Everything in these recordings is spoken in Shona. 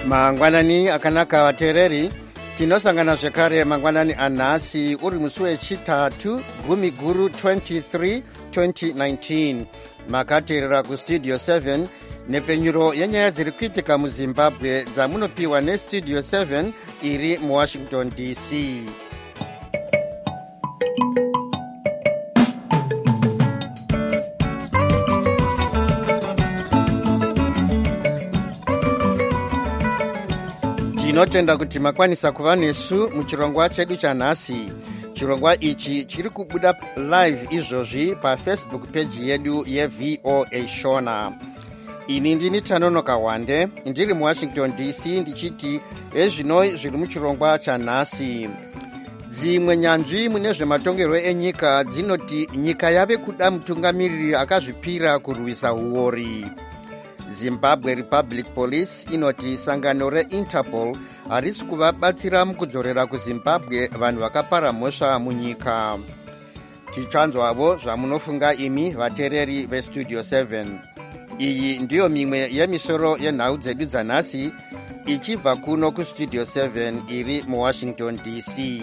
mangwanani akanaka vateereri, tinosangana zvekare mangwanani anhasi uri musi wechitatu gumi guru 23 2019. makateerera kustudio 7 nepfenyuro yenyaya dziri kuitika muzimbabwe dzamunopiwa nestudio 7 iri muwashington dc. tinotenda kuti makwanisa kuva nesu muchirongwa chedu chanhasi. chirongwa ichi chiri kubuda live izvozvi pafacebook page yedu yevoa shona. ini ndini Tanonoka Wande, ndiri muwashington dc ndichiti ezvinoi zviri muchirongwa chanhasi. dzimwe nyanzvi mune zvematongerwo enyika dzinoti nyika yave kuda mutungamiriri akazvipira kurwisa uori. Zimbabwe Republic Police inoti sangano reInterpol harisi kuvabatsira mukudzorera kuzimbabwe vanhu vakapara mhosva munyika. tichanzwavo zvamunofunga imi vateereri vestudio 7. iyi ndiyo mimwe yemisoro yenhau dzedu dzanhasi ichibva kuno kustudio 7 iri muwashington dc.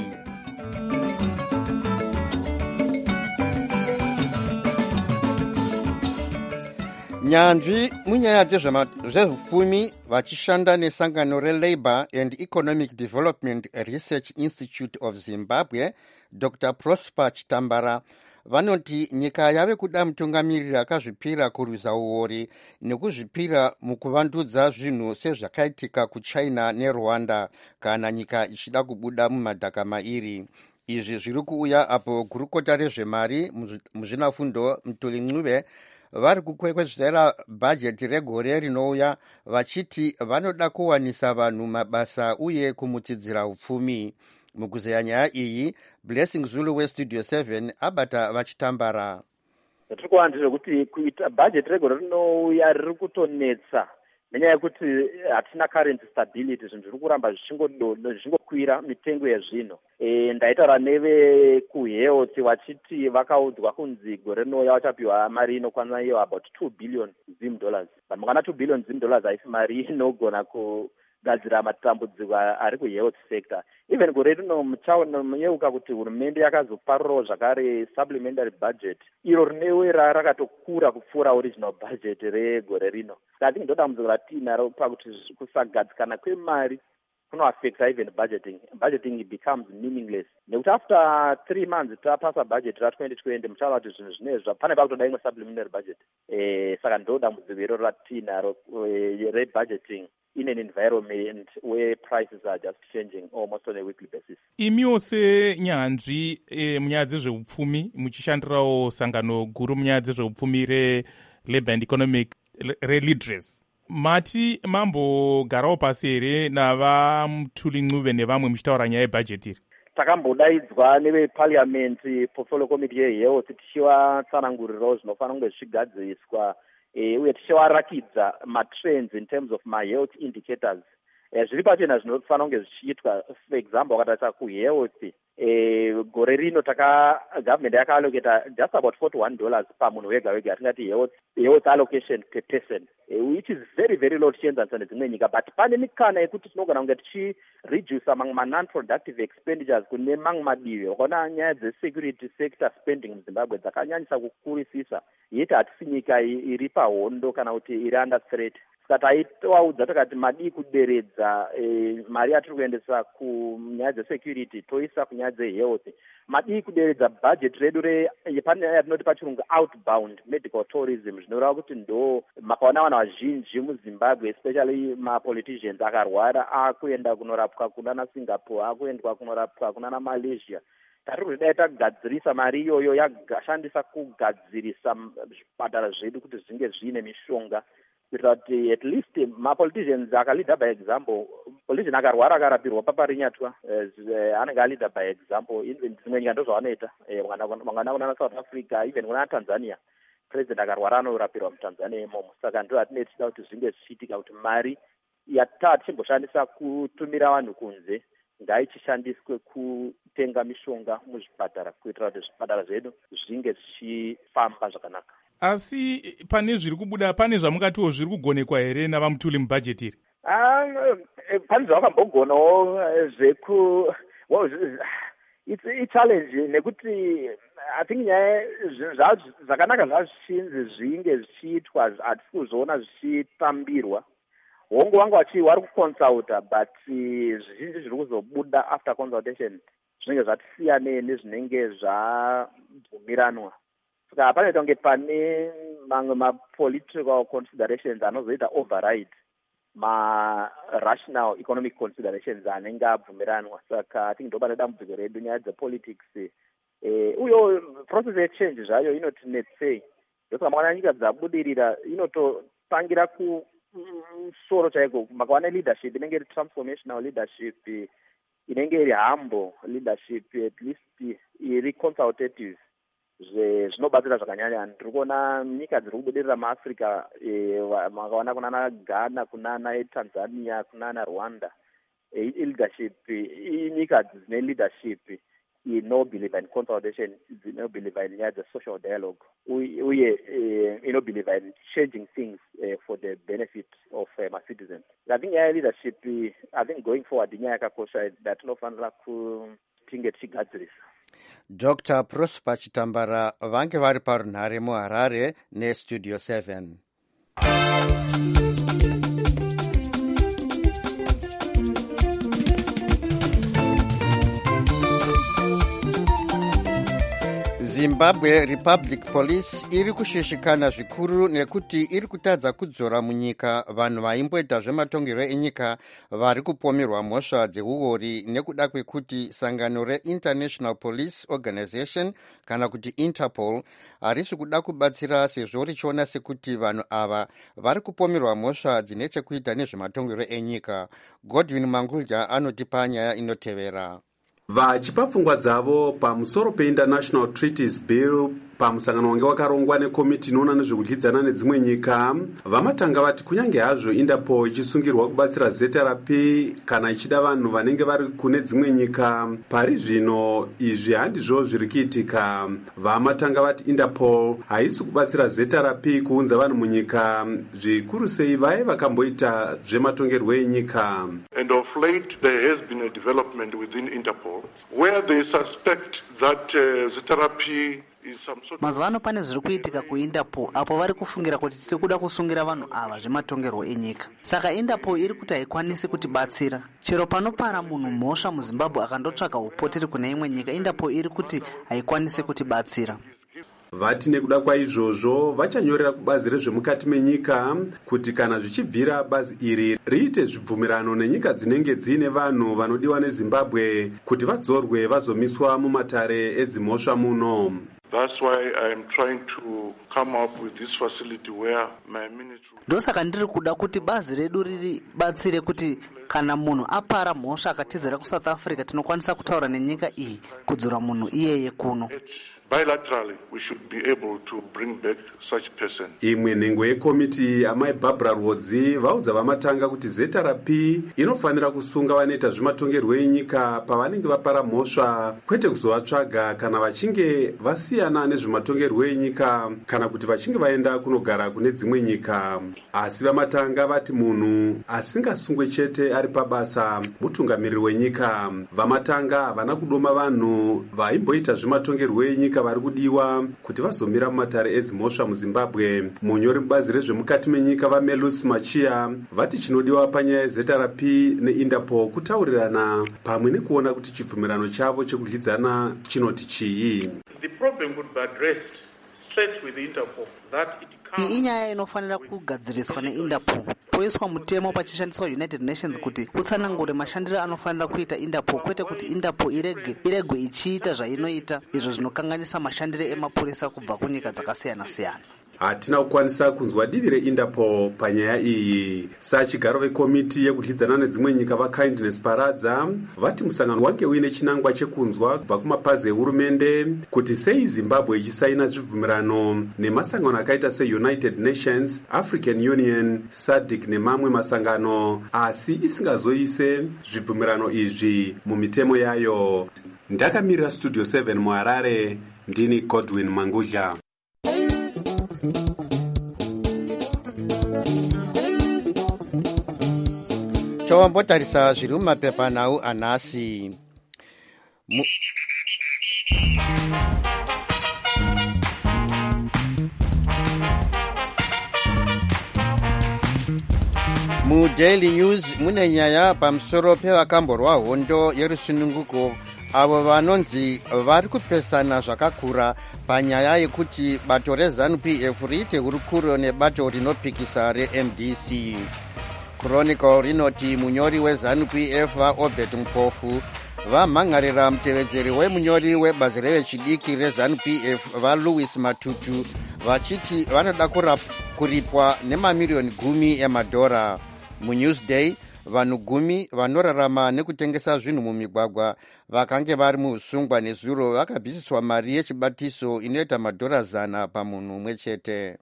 nyanzvi munyaya dzezveupfumi vachishanda nesangano relabour and economic development research institute of zimbabwe dr prosper chitambara vanoti nyika yave kuda mutungamiriri akazvipira kurwisa uori nekuzvipira mukuvandudza zvinhu sezvakaitika kuchina nerwanda kana nyika ichida kubuda mumadhaka mairi. izvi zviri kuuya apo gurukota rezvemari muzvinafundo Mutuli Ncube vari kukwekwezvera bhajeti regore rinouya vachiti vanoda kuwanisa vanhu mabasa uye kumutsidzira upfumi. mukuzeya nyaya iyi Blessing Zulu westudio 7 abata vachitambara. tiri kuwana zvekuti kuita bhajeti regore rinouya riri kutonetsa nenyaya yekuti hatina currency stability, zvinhu zviri kuramba zvichingokwira mitengo yezvinhu. ndaitaura nevekuhealth vachiti vakaudzwa kunzi gore rinouya vachapiwa mari inokwana iyo about $2 billion. vanhu vakana $2 billion haisi mari inogona kugadzira matambudziko ari kuhealth sector. even gore rino muchanyeuka kuti hurumende yakazoparurawo zvakare supplementary budget iro rinewera rakatokura kupfuura original budget regore rino. saka tingi ndodambudziko ratinaro pakuti kusagadzikana kwemari kunoaffecta even budgeting becomes meaningless. nekuti after 3 months tapasa budget ra2020 muchaona kuti zvinhu zvinezva pane pakutoda imwe supplementary budget. saka ndodambudziko iroro ratinaro rebudgeting in an environment where prices are just changing almost on a weekly basis. imiwo senyanzvi munyaya dzezveupfumi muchishandirawo sangano guru munyaya dzezveupfumi relabour and economic relidress, mati mambogarawo pasi here navamutuli Ncube nevamwe muchitaura nyaya yebhajeti iri? takambodaidzwa neveparliament portfolio committee yehealth tichivatsanangurirawo zvinofanira kunge zvichigadziriswa uye tichivarakidza matrends in terms of health indicators. zviri pachena zvinofanira kunge zvichiitwa. for example wakatarisa kuhealth gore rino government yakaaloketa just about $41 pamunhu wega wega, atingati health allocation per person, which is very very low tichienzanisa nedzimwe nyika. but pane mikana yekuti tinogona kunge tichireduce among non-productive expenditures kune mamwe madivi. wakaona nyaya dzesecurity sector spending muzimbabwe dzakanyanyisa kukurisisa, yeti hatisi nyika iri pahondo kana kuti iri under threat. saka taitovaudza takati madii kuderedza mari yatiri kuendesa kunyaya dzesecurity toisa kunyaya dzehealth. madii kuderedza budget redu pane yatinoti pachirungu outbound medical tourism, zvinoreva kuti ndo makaona vanhu vazhinji muzimbabwe especially mapoliticians akarwara akuenda kunorapwa kunana Singapore, akuendwa kunorapwa kunana Malaysia. tari kuti dai tagadzirisa mari iyoyo yagashandisa kugadzirisa zvipatara zvedu kuti zvinge zvine mishonga, kuitira kuti at least mapoliticians akaleader by example. politician akarwara akarapirwa paparinyatwa anenge aleader by example. dzimwe nyika ndo zvavanoita. vangana kunana South Africa, even kunana Tanzania, president akarwara anorapirwa mutanzania imomo. saka ndo hatinei tichida kuti zvinge zvichiitika kuti mari tichimboshandisa kutumira vanhu kunze ngaichishandiswe kutenga mishonga muzvipatara kuitira kuti zvipatara zvedu zvinge zvichifamba zvakanaka. asi pane zviri kubuda, pane zvamungatiwo zviri kugonekwa here navamutuli mubhajeti iri? pani zvakambogonawo it's a challenge nekuti I think nyaya zvakanaka zvazvinzi zvinge zvichiitwa hatisi kuzoona zvichitambirwa. Hongu wangu vari kuconsulta but zvizhinji zviri kuzobuda after consultation zvinenge zvatisiya nezvinenge zvabvumiranwa. Saka panoita kunge pane mamwe ma-political considerations anozoita override ma-rational economic considerations anenge abvumiranwa. Saka I think ndo pane dambudziko redu nyaya dzepolitics. Uyo process yechange zvayo inotinetsei. Ndosaka makaona nyika dzabudirira inototangira kumusoro chaiko makawana leadership inenge iri transformational leadership, inenge iri humble leadership, at least iri consultative. Zvinobatsira zvakanyanya. Ndiri kuona nyika dziri kubudirira muAfrica, makaona kunana Ghana, kunana Tanzania, kunana Rwanda, leadership, nyika dzine leadership inobelieve in consultation, inobelieve in the social dialogue, uye inobelieve in changing things for the benefit of my citizens. I think leadership, I think going forward nyaya yakakosha datinofanira kutinge tichigadzirisa. Dr. Prosper Chitambara vange vari parunhare muHarare neStudio 7. Zimbabwe Republic Police iri kushishikana zvikuru nekuti iri kutadza kudzora munyika vanhu vaimboita zvematongerwo enyika vari kupomerwa mhosva dzeuori nekuda kwekuti sangano reInternational Police Organization kana kuti Interpol harisi kuda kubatsira sezvo richiona sekuti vanhu ava vari kupomerwa mhosva dzine chekuita nezvematongerwo enyika. Godwin Mangudya anotipa nyaya inotevera. Vachipa pfungwa dzavo pamusoro peInternational Treaties Bill pamusangano wange wakarongwa nekomiti inoona nezvekudyidzana nedzimwe nyika, vamatanga vati kunyange hazvo Interpol ichisungirwa kubatsira ZRP kana ichida vanhu vanenge vari kune dzimwe nyika, pari zvino izvi handizvo zviri kuitika. Vamatanga vati Interpol haisi kubatsira ZRP kuunza vanhu munyika, zvikuru sei vaye vakamboita zvematongerwo enyika. And of late there has been a development within Interpol where they suspect that ZRP mazuva ano pane zviri kuitika kuInterpol apo vari kufungira kuti tiri kuda kusungira vanhu ava zvematongerwo enyika. Saka Interpol iri kuti haikwanisi kutibatsira. Chero panopara munhu mhosva muZimbabwe akandotsvaga upoteri kuna imwe nyika, Interpol iri kuti haikwanisi kutibatsira. Vati nekuda kwaizvozvo vachanyorera kubazi rezvemukati menyika kuti kana zvichibvira bazi iri riite zvibvumirano nenyika dzinenge dziine vanhu vanodiwa neZimbabwe kuti vadzorwe vazomiswa mumatare edzimhosva muno. That's why I am trying to come up with this facility where my ministry. Ndosaka ndiri kuda kuti bazi redu riribatsire kuti kana munhu apara mhosva akatizira kuSouth Africa tinokwanisa kutaura nenyika iyi kudzura munhu iyeye kuno. Bilaterally, we should be able to bring back such person. Imwe nhengo yekomiti amai Barbara Rhodzi vaudza vamatanga kuti ZRP inofanira kusunga vanoita zvematongerwo enyika pavanenge vapara mhosva, kwete kuzovatsvaga kana vachinge vasiyana nezvematongerwo enyika kana kuti vachinge vaenda kunogara kune dzimwe nyika. Asi vamatanga vati munhu asingasungwe chete ari pabasa mutungamiriri wenyika. Vamatanga havana kudoma vanhu vaimboita zvematongerwo enyika vari kudiwa kuti vazomira mumatare edzimhosva muZimbabwe. Munyori mubazi rezvemukati menyika vaMelus Machia vati chinodiwa panyaya yeZRP neInterpol kutaurirana pamwe nekuona kuti chibvumirano chavo chekudyidzana chinoti chii. The problem would be addressed straight with Interpol that it iyi inyaya inofanira kugadziriswa neInterpol, poiswa mutemo pachishandiswa United Nations kuti utsanangure mashandiro anofanira kuita Interpol, kwete kuti Interpol iregwe ichiita zvainoita, izvo zvinokanganisa mashandiro emapurisa kubva kunyika dzakasiyana-siyana. Hatina kukwanisa kunzwa divi reInterpol panyaya iyi. Sachigaro vekomiti yekudyidzana nedzimwe nyika vaKindness Paradza vati musangano wange uine chinangwa chekunzwa kubva kumapazi ehurumende kuti sei Zimbabwe ichisaina zvibvumirano nemasangano akaita seUnited Nations, African Union, SADC nemamwe masangano, asi isingazoise zvibvumirano izvi mumitemo yayo. Ndakamirira Studio 7 muHarare, ndini Godwin Mangudya. towambotarisa zviri mumapepanhau anhasi. MuDaily News mune nyaya pamusoro pevakamborwa hondo yerusununguko avo vanonzi vari kupesana zvakakura panyaya yekuti bato reZANU-PF riite hurukuro nebato rinopikisa reMDC. Chronicle rinoti munyori weZANU-PF vaObed Mpofu vamhangarira mutevedzeri wemunyori webazi revechidiki reZANU-PF vaLouis Matutu vachiti vanoda kuripwa nemamiliyoni 10 emadhora. MuNewsDay vanhu 10 vanorarama nekutengesa zvinhu mumigwagwa vakange vari muusungwa nezuro vakabvisiswa mari yechibatiso inoita madhora 100 pamunhu umwe chete.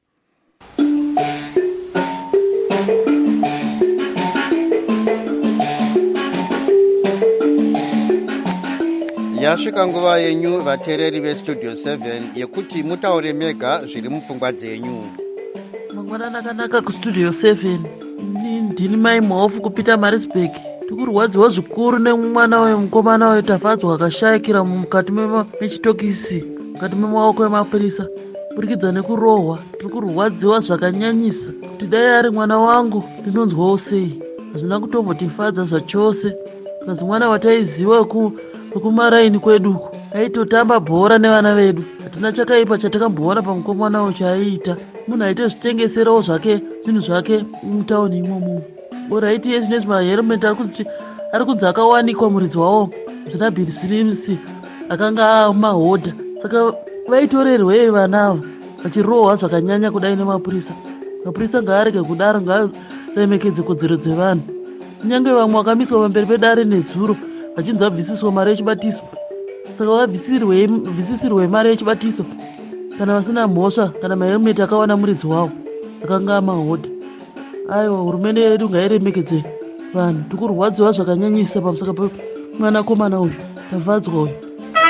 Yasvika nguva yenyu vateereri veStudio 7 yekuti mutaure mega zviri mupfungwa dzenyu. Mangwana nakanaka kuStudio 7. Ndini mai Mhofu kupita Marisburg. Tikurwadziwa zvikuru nemwana wemukomana wetafadzwa akashayikira mukati mechitokisi mukati memaoko emapurisa burikidza nekurohwa. Tirikurwadziwa zvakanyanyisa kuti dai ari mwana wangu ndinonzwawo sei. Hazvina kutombotifadza zvachose. Kazi mwana wataiziva wekumaraini kweduku aitotamba bhora nevana vedu. Hatina chakaipa chatakamboona pamukomana uyu chaiita. Munhu aite zvitengeserawo zvake zvinhu zvake mutauni imomo. Oraiti yezvinezvi maherometi ari kunzi akawanikwa muridzi wawo zina Bill Slims akanga amahodha. Saka vaitorerwei vanava vachirohwa zvakanyanya kudai nemapurisa. Mapurisa ngaarege kudaro, ngaaremekedze kodzero dzevanhu. Kunyange vamwe vakamiswa pamberi pedare nezuro vachinzi vabvisiswa mari yechibatiso. Saka vabvisisirwe mari yechibatiso kana vasina mhosva kana maherometi akawana muridzi wawo akanga amahodha. Aiwa, hurumende yedu ngairemekedze vanhu. Tikurwadziwa zvakanyanyisa pamusaka pemwanakomana uyu tavadzwa uyu.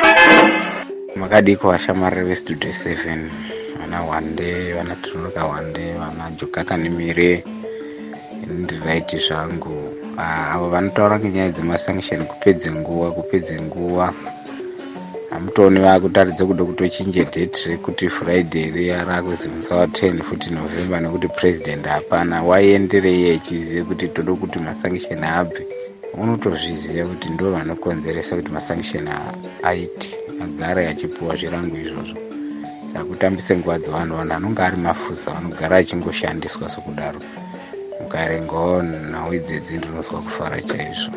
Makadiko vashamariri veStudio 7, vana Wande, vana Turuka Wande, vana Jokaka Nimire, ndiraiti zvangu. Avo vanotaura ngenyaya dzemasanction kupedze nguva. Hamutoni vakutaridza kuda kutochinje date rekuti Friday riya rakuzimusa wa 10 futi November nekuti president hapana. Waienderei achiziva kuti toda kuti masanction abve? Unotozviziva kuti ndo vanokonzeresa kuti masanction aite agare achipuwa zvirango izvozvo. Saka kutambise nguva dzevanhu, vanhu anonga ari mafusa vanogara achingoshandiswa sokudaro. Mukaerengawo nhau idzedzi ndinozwa kufara chaizvo.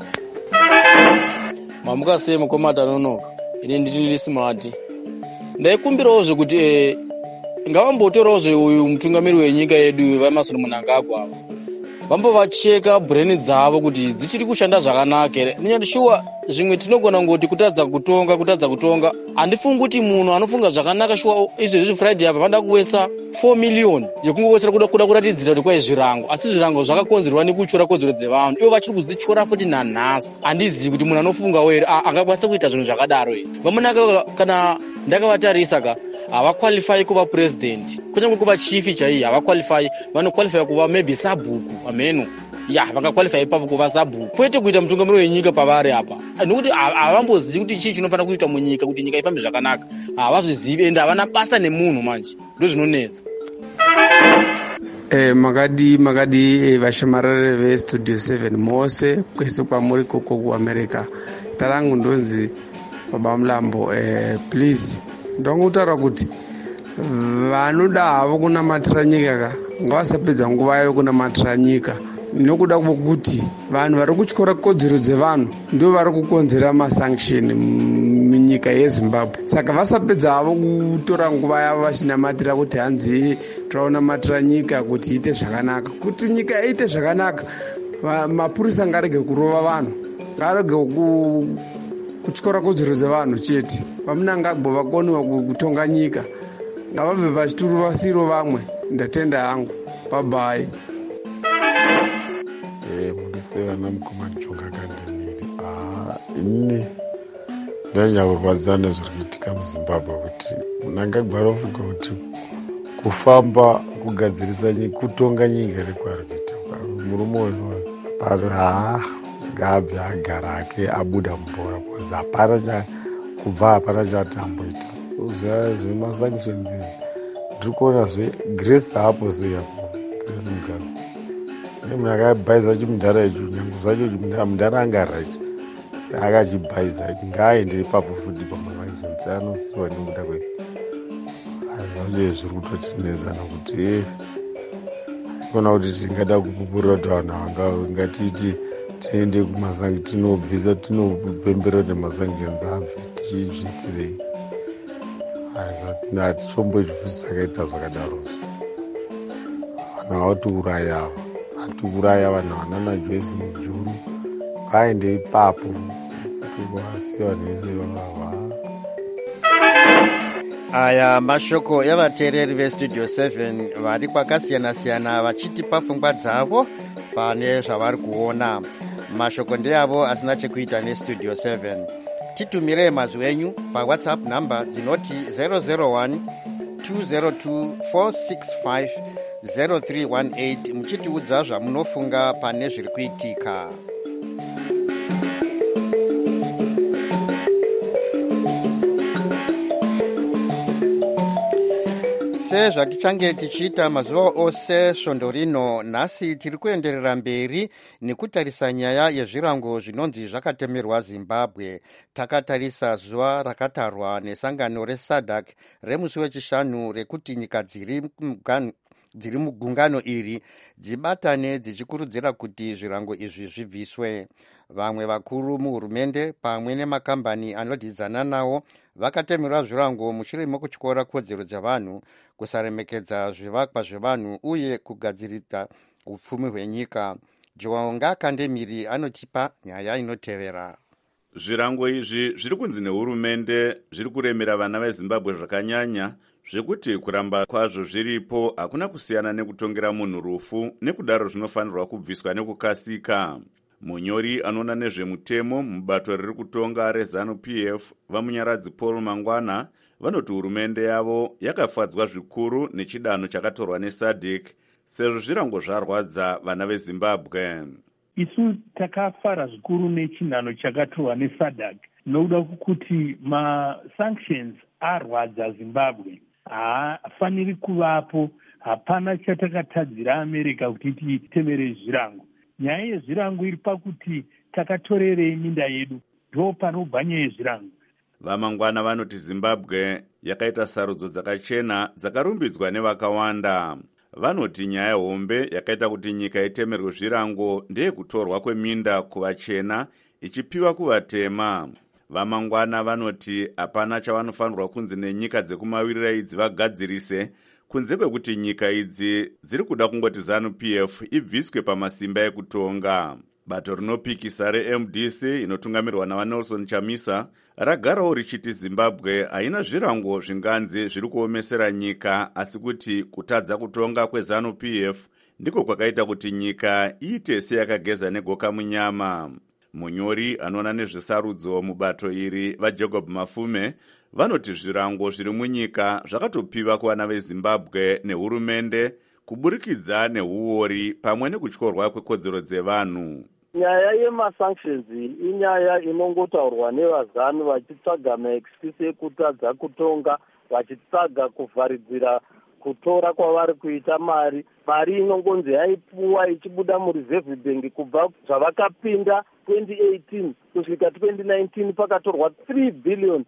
Mamukasei mukomata anonoka. Ini ndiri smart. Ndaikumbirawo zvekuti ngavambotorawo uyu mutungamiri wenyika yedu vaMason Mnangagwa ava. Vambovacheka brain dzavo kuti dzichiri kushanda zvakanaka here. Ndishuwa zvimwe tinogona ngoti kutadza kutonga. Handifungi kuti munhu anofunga zvakanaka shuwa izvezvi Friday apa vanda kuwesa 4 million yekungowesera kuda kuratidzira kuti kwai zvirango. Asi zvirango zvakakonzerwa nekuchora kodzero dzevanhu. Ivo vachiri kudzichora futi nanhasi. Handizivi kuti munhu anofunga here angakwanisa kuita zvinhu zvakadaro here. Vamunaka kana ndakavatarisa havaqualify kuva president. Kunyange kuva chief chaiye havaqualify. Vanoqualify kuva maybe sabhuku ameno. Vakaqualify ipapo kuva sabhuku. Kwete kuita mutungamiri wenyika pavari apa. Nokuti havambozivi kuti chii chinofanira kuitwa munyika kuti nyika ifambe zvakanaka. Havazvizivi ende havana basa nemunhu manje. Ndozvinonetsa. Makadi vashamariri veStudio 7 mose kwese kwamuri koko kuAmerica. Tarangu ndonzi Baba Mlambo, please ndongutaura kuti vanoda havo kunamatira nyika ngavasapedza nguva yavo kunamatira nyika. Nokuda kwokuti vanhu vari kutyora kodzero dzevanhu ndio vari kukonzera masanction munyika yeZimbabwe. Saka vasapedza havo kutora nguva yavo vachinamatira kuti hanzi tiraonamatira nyika kuti iite zvakanaka. Kuti nyika iite zvakanaka, mapurisa ngarege kurova vanhu, ngarege kutyora kodzero dzevanhu chete. VaMnangagwa vakoniwa kutonga nyika, ngavabve pachituru vasiro vamwe. Ndatenda hangu. Bye bye. Murisevana mukoma Jokaka Nimire. Ini ndanyamborwadziwa nezviri kuitika muZimbabwe kuti Mnangagwa anofunga kuti kufamba kugadzirisa kutonga nyika rekwari kuita murume wenu pari ngabve agara ake abuda mubhora bcause kubva hapana chatamboita zvemasanctions izvi ndiri kuona zvegrace hapo seyapo grace mugabe ane munhu akabhaisa chimudhara icho nyangu zvacho mudhara angarachi akachibhaisa ngaaende ipapo futi pamasanctions anosiyiwa nekuda zvacho zviri kutotinesa nokuti kuona kuti tingada kupupurira kuti vanhu ava ngatiti tiende tinobvisa tinopembera kuti masanctions abve tichizviitirei hatichomboiti futi sakaita zvakadarozvo vanhu vavatiuraya hatiuraya vanhu vanana joyce mujuru vaende ipapo tuvasiya vanhu vese vavava. Aya mashoko yavateereri vestudio 7 vari kwakasiyana-siyana vachitipa pfungwa dzavo pane zvavari kuona. Mashoko ndeavo asina chekuita nestudio 7. Titumirei mazwi enyu pawhatsapp number dzinoti 001 202 465 0318 muchitiudza zvamunofunga pane zviri kuitika. Sezvatichange tichiita mazuva ose svondo rino, nhasi tiri kuenderera mberi nekutarisa nyaya yezvirango zvinonzi zvakatemerwa Zimbabwe. Takatarisa zuva rakatarwa nesangano reSADC remusi wechishanu rekuti nyika dziri mugungano iri dzibatane dzichikurudzira kuti zvirango izvi zvibviswe. Vamwe vakuru muhurumende pamwe nemakambani anodhidzana nawo vakatemerwa zvirango mushure mekutyora kodzero dzavanhu, kusaremekedza zvivakwa zvevanhu uye kugadziridza upfumi hwenyika. Jonga Kandemiri anotipa nyaya inotevera. Zvirango izvi zviri kunzi nehurumende zviri kuremera vana veZimbabwe zvakanyanya, zvekuti kuramba kwazvo zviripo hakuna kusiyana nekutongera munhu rufu, nekudaro zvinofanirwa kubviswa nekukasika. Munyori anoona nezvemutemo mubato riri kutonga reZANU-PF vamunyaradzi Paul Mangwana vanoti hurumende yavo yakafadzwa zvikuru nechidanho chakatorwa neSADC sezvo zvirango zvarwadza vana veZimbabwe. Isu takafara zvikuru nechinhano chakatorwa neSADC nokuda kuti masanctions arwadza Zimbabwe, haafaniri kuvapo. Hapana chatakatadzira America kuti titemere zvirango. Nyaya yezvirango iri pakuti takatorerei minda yedu, ndo panobva nyaya yezvirango. Vamangwana vanoti Zimbabwe yakaita sarudzo dzakachena dzakarumbidzwa nevakawanda. Vanoti nyaya hombe yakaita kuti nyika itemerwe zvirango ndeyekutorwa kweminda kuvachena ichipiwa kuvatema. Vamangwana vanoti hapana chavanofanirwa kunzi nenyika dzekumavirira idzi vagadzirise, kunze kwekuti nyika idzi dziri kuda kungoti ZANU-PF ibviswe pamasimba ekutonga. Bato rinopikisa reMDC inotungamirwa naVanelson Chamisa ragarawo richiti Zimbabwe haina zvirango zvinganzi zviri kuomesera nyika, asi kuti kutadza kutonga kweZANU-PF ndiko kwakaita kuti nyika iite seyakageza negoka munyama. Munyori anoona nezvesarudzo mubato iri vaJacob Mafume vanoti zvirango zviri munyika zvakatopiwa kuvana veZimbabwe nehurumende kuburikidza neuori pamwe nekutyorwa kwekodzero dzevanhu. Nyaya yemasanctions inyaya inongotaurwa nevazanu vachitsvaga maexcuse ekutadza kutonga, vachitsvaga kuvharidzira kutora kwavari kuita mari. Mari inongonzi yaipuwa ichibuda mureserve bank kubva zvavakapinda 2018 kusvika 2019 pakatorwa $3 billion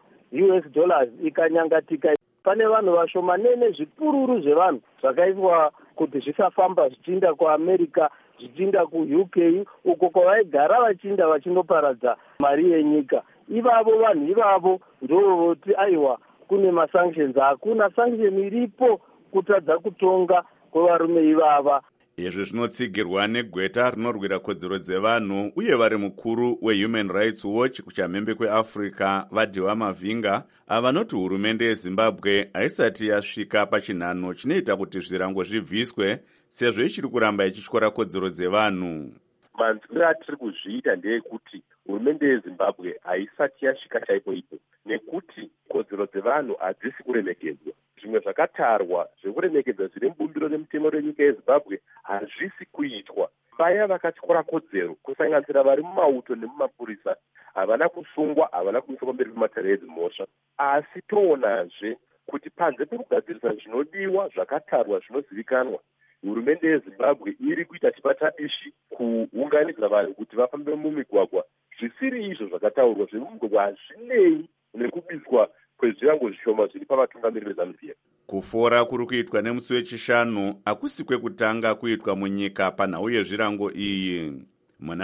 ikanyangatika. Pane vanhu vashomanene zvipururu zvevanhu zvakaiswa kuti zvisafamba zvichiinda kuAmerica, zvichiinda kuUK, uko kwavaigara vachiinda vachinoparadza mari yenyika. Ivavo vanhu ivavo ndovoti aiwa kune masanctions. Hakuna sanction iripo kutadza kutonga kwevarume ivava. Izvi zvinotsigirwa negweta rinorwira kodzero dzevanhu uye vari mukuru weHuman Rights Watch kuchamhembe kweAfrica Vadhiwa Mavinga avanoti hurumende yeZimbabwe haisati yasvika pachinhano chinoita kuti zvirango zvibviswe sezvo ichiri kuramba ichityora kodzero dzevanhu. manzwiro atiri kuzviita ndeyekuti hurumende yezimbabwe haisati yasvika chaipo ipo, nekuti kodzero dzevanhu hadzisi kuremekedzwa. Zvimwe zvakatarwa zvekuremekedzwa zviri mubumbiro remutemo renyika yezimbabwe hazvisi kuitwa. Vaya vakatyora kodzero kusanganisira vari mumauto nemumapurisa havana kusungwa, havana kuiswa pamberi pematare edzimhosva. Asi toonazve kuti panze pekugadzirisa zvinodiwa zvakatarwa zvinozivikanwa, hurumende yezimbabwe iri kuita chipatabishi kuunganidza vanhu kuti vafambe mumigwagwa. Zvisiri izvo zvakataurwa zvemumugwagwa hazvinei nekubiswa kwezvirango zvishoma zviri pavatungamiri veZambia. Kufora kuri kuitwa nemusi wechishanu hakusi kwekutanga kuitwa munyika panhau yezvirango iyi. Muna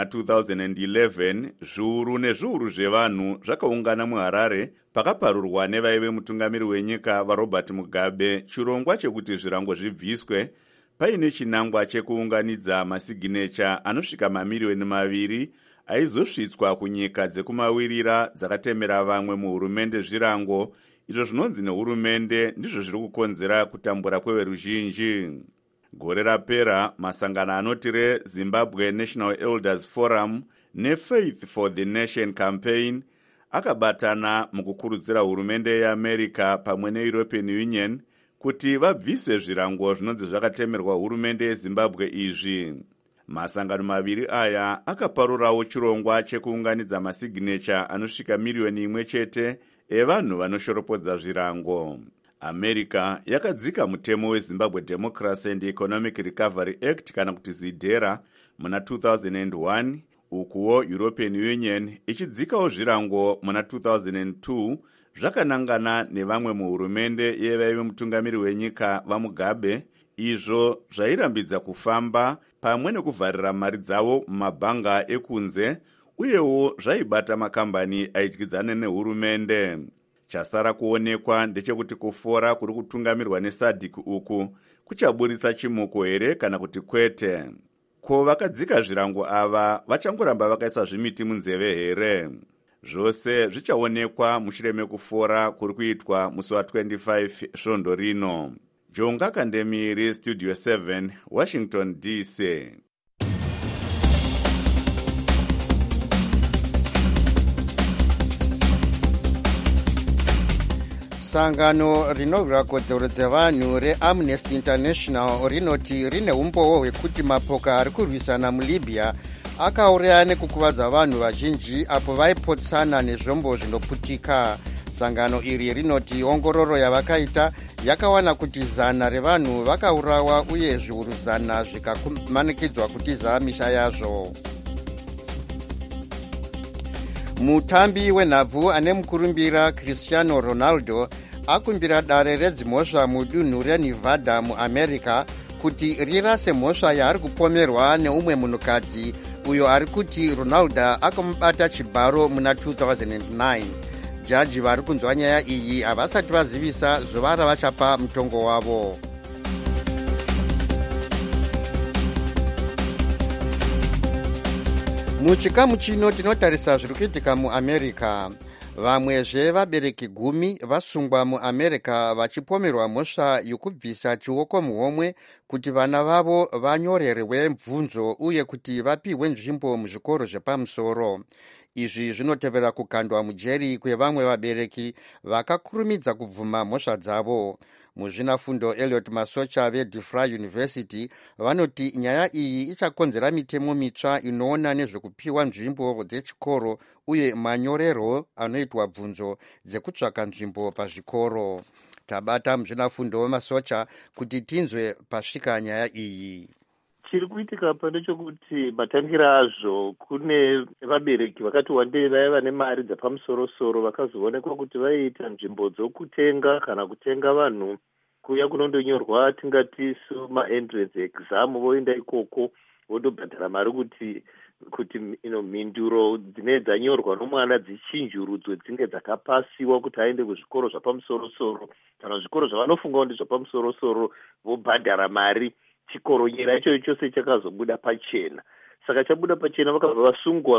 2011 zviuru nezviuru zvevanhu zvakaungana muHarare pakaparurwa nevaive mutungamiri wenyika vaRobert Mugabe chirongwa chekuti zvirango zvibviswe, paine chinangwa chekuunganidza masiginecha anosvika mamiliyoni 2 aizosvitswa kunyika dzekumawirira dzakatemera vamwe muhurumende zvirango. Izvo zvinonzi nehurumende ndizvo zviri kukonzera kutambura kweveruzhinji. Gore rapera masangano anoti reZimbabwe National Elders Forum neFaith for the Nation Campaign akabatana mukukurudzira hurumende yeAmerica pamwe neEuropean Union kuti vabvise zvirango zvinonzi zvakatemerwa hurumende yeZimbabwe izvi. Masangano maviri aya akaparurawo chirongwa chekuunganidza masignecha anosvika miliyoni 1 chete evanhu vanoshoropodza zvirango. America yakadzika mutemo weZimbabwe Democracy and Economic Recovery Act kana kuti ZIDERA muna 2001, ukuwo European Union ichidzikawo zvirango muna 2002 zvakanangana nevamwe muhurumende yevaive mutungamiri wenyika vaMugabe. Izvo zvairambidza kufamba pamwe nekuvharira mari dzavo mumabhanga ekunze, uyewo zvaibata makambani aidyidzana nehurumende. Chasara kuonekwa ndechekuti kufora kuri kutungamirwa neSADC uku kuchaburitsa chimuko here kana kuti kwete. Ko vakadzika zvirango ava vachangoramba vakaisa zvimiti munzeve here? Zvose zvichaonekwa mushure mekufora kuri kuitwa musi wa25 svondo rino. Jonga Kandemiri, Studio 7, Washington DC. Sangano rinovira kodzero dzevanhu reAmnesty International rinoti rine umbowo hwekuti mapoka ari kurwisana muLibya akauraya nekukuvadza vanhu vazhinji apo vaipotsana nezvombo zvinoputika. Sangano iri rinoti ongororo yavakaita yakawana kuti 100 revanhu vakaurawa uye zviuru 100 zvikamanikidzwa kutiza misha yazvo. Mutambi wenhabvu ane mukurumbira Cristiano Ronaldo akumbira dare redzimhosva mudunhu reNevada muAmerica kuti rirase mhosva yaari kupomerwa neumwe munhukadzi uyo ari kuti Ronaldo akamubata chibharo muna 2009. Jaji vari kunzwa nyaya iyi havasati vazivisa zuva ravachapa mutongo wavo. Muchikamu chino tinotarisa zviri kuitika muAmerica. Vamwezve vabereki 10 vasungwa muAmerica vachipomerwa mhosva yokubvisa chioko muhomwe kuti vana vavo vanyorerwe bvunzo uye kuti vapiwe nzvimbo muzvikoro zvepamusoro. Izvi zvinotevera kukandwa mujeri kwevamwe vabereki vakakurumidza kubvuma mhosva dzavo. Muzvinafundo Elliot Masocha veDeFry University vanoti nyaya iyi ichakonzera mitemo mitsva inoona nezvekupiwa nzvimbo dzechikoro uye manyorero anoitwa bvunzo dzekutsvaka nzvimbo pazvikoro. Tabata muzvinafundo Masocha kuti tinzwe pasvika nyaya iyi. Chiri kuitika apa ndechekuti matangira azvo kune vabereki vakati wandei vaya vane mari dzapamusoro-soro vakazoonekwa kuti vaiita nzvimbo dzokutenga kana kutenga vanhu kuya kunondonyorwa tingati maentrance exam, voenda ikoko vodobhadhara mari kuti mhinduro dzine dzanyorwa nomwana dzichinjurudzwe dzinge dzakapasiwa kuti aende kuzvikoro zvapamusoro-soro kana zvikoro zvavanofunga kuti zvapamusoro-soro vobhadhara mari. Chikoro nyera icho chose chakazobuda pachena. saka chabuda pachena vakabva vasungwa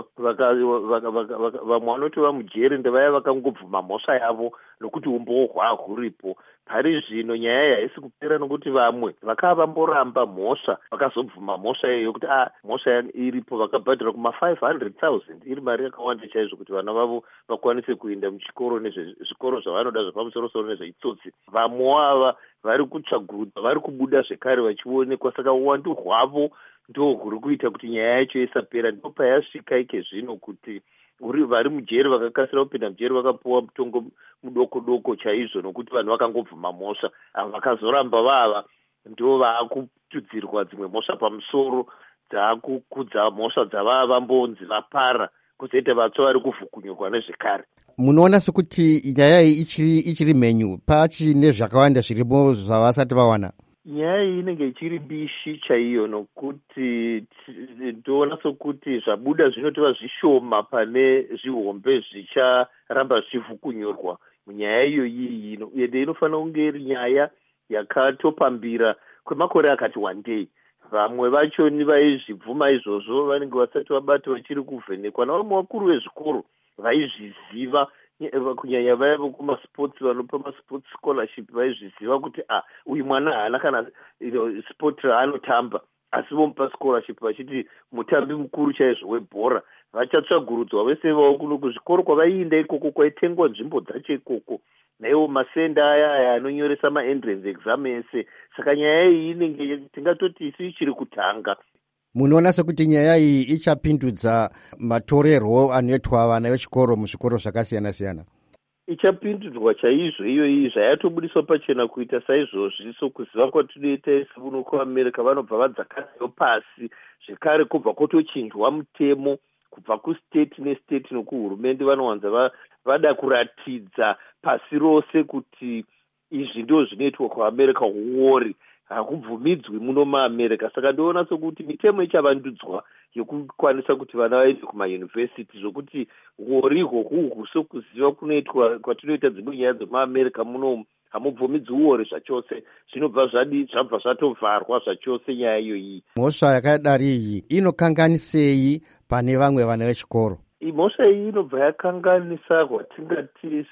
vamwe vanoti vamujeri ndevaya vakangobvuma mhosva yavo nokuti umboohwa huripo. Pari zvino nyaya iyi haisi kupera nokuti vamwe vakava vamboramba mhosva vakazobvuma mhosva iyo yokuti mhosva iripo, vakabhadhira kuma 500,000 iri mari yakawanda chaizvo kuti vana vavo vakwanise kuenda muchikoro nezvezvikoro zvavanoda zvepamusoro-soro nezveitsotsi. Vamwewo ava vari kutsvagurudza, vari kubuda zvekare vachionekwa, saka uwandu hwavo ndo huri kuita kuti nyaya yacho isapera. Ndo payasvika ike zvino kuti vari mujeri vakakasira kupinda mujeri vakapuwa mutongo mudoko-doko chaizvo nokuti vanhu vakangobvuma mhosva. Ava vakazoramba vava ndo vaakutudzirwa dzimwe mhosva pamusoro dzaakukudza mhosva dzavava vambonzi vapara, kuzoita vatsva vari kuvhukunyurwa nezvekare. Munoona sekuti nyaya iyi ichiri mhenyu, pachine zvakawanda zvirimo zvavasati vawana? Nyaya iyi inenge ichiri bishi chaiyo, nokuti ndoona sokuti zvabuda zvinotiva zvishoma pane zvihombe zvicharamba zvichivhukunyurwa munyaya iyoyi. Ende inofanira kunge iri nyaya yakatopambira kwemakore akati wandei. Vamwe vacho vaizvibvuma izvozvo vanenge vasati vabata vachiri kuvhenekwa navamwe vakuru vezvikoro vaizviziva, kunyanya vaya vekumasports vanopa masports scholarship vaizviziva kuti uyu mwana haana kana sport raanotamba, asi vomupa scholarship vachiti mutambi mukuru chaizvo webhora. Vachatsvagurudzwa vese vavo kuno kuzvikoro kwavaienda ikoko kwaitengwa nzvimbo dzacho ikoko, naiwo masenda aya anonyoresa maentrance exam ese. Saka nyaya iyi inenge tingatoti isi ichiri kutanga. Munoona sekuti nyaya iyi ichapindudza matorerwo anoitwa vana vechikoro muzvikoro zvakasiyana-siyana? Ichapindudzwa chaizvo iyoyi, zvayatobudiswa pachena kuita saizvozvi. So kuziva kwatinoita isi kuno kuAmerica vanobva vadzakasewo pasi zvekare, kubva kwotochinjwa mutemo kubva kustate nestate nokuhurumende. Vanowanza vada kuratidza pasi rose kuti izvi ndo zvinoitwa kuAmerica huori, hakubvumidzwi muno muAmerica. Saka ndoona sokuti mitemo ichavandudzwa yokukwanisa kuti vana vaende kumayunivhesiti, zvokuti huori ihwohwo sokuziva kunoitwa kwatinoita dzimwe nyaya dzemuAmerica munomu hamubvumidzwi uori zvachose. Zvinobva zvabva zvatovharwa zvachose nyaya iyoyi. Mhosva yakadari iyi inokanganisei pane vamwe vana vechikoro? Mhosva iyi inobva yakanganisa hwatingati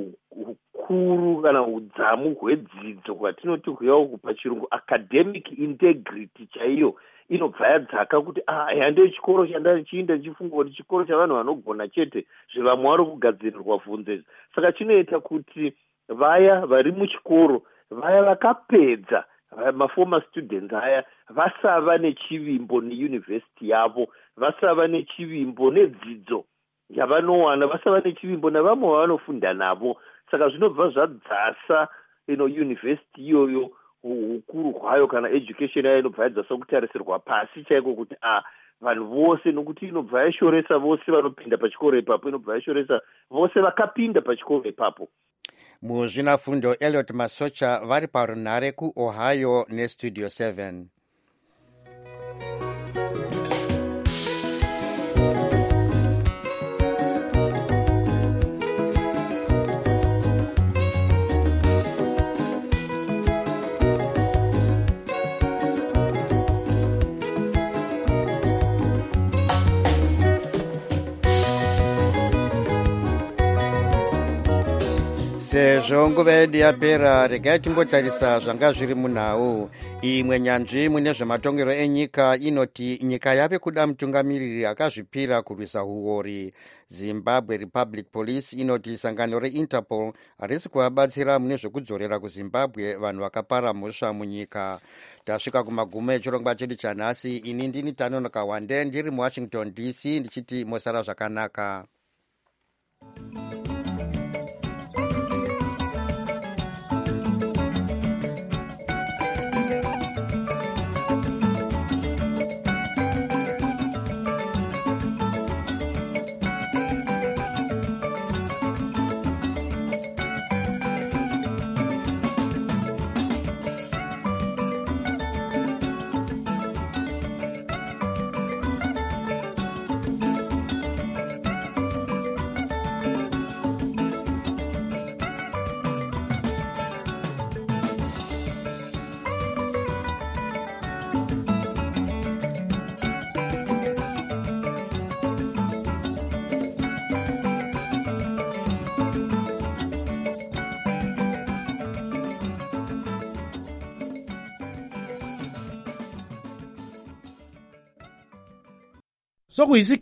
hukuru kana udzamu hwedzidzo hwatinoti huyawo pachirungu academic integrity chaiyo. Inobva yadzaka kuti yande chikoro chandachiinda ndichifunga kuti chikoro chavanhu vanogona chete, zvevamwe vari kugadzirirwa bvunze. Saka chinoita kuti vaya vari muchikoro, vaya vakapedza, maformer students aya, vasava nechivimbo neuniversity yavo, vasava nechivimbo nedzidzo yavanowana, vasava nechivimbo navamwe vavanofunda navo. Saka zvinobva zvadzasa university iyoyo hukuru hwayo kana education yayo inobva yadzasa kutarisirwa pasi chaiko kuti vanhu vose, nokuti inobva yashoresa vose vanopinda pachikoro ipapo, inobva yashoresa vose vakapinda pachikoro ipapo. Muzvinafundo Elliot Masocha vari parunhare kuOhio neStudio 7. Sezvo nguva yedu yapera, regai timbotarisa zvanga zviri munhau. Imwe nyanzvi mune zvematongero enyika inoti nyika yave kuda mutungamiriri akazvipira kurwisa huori. Zimbabwe Republic Police inoti sangano reInterpol harisi kuvabatsira mune zvekudzorera kuZimbabwe vanhu vakapara mhosva munyika. Tasvika kumagumo echirongwa chedu chanhasi. Ini ndini Tanonoka Wande ndiri muWashington DC ndichiti mosara zvakanaka. So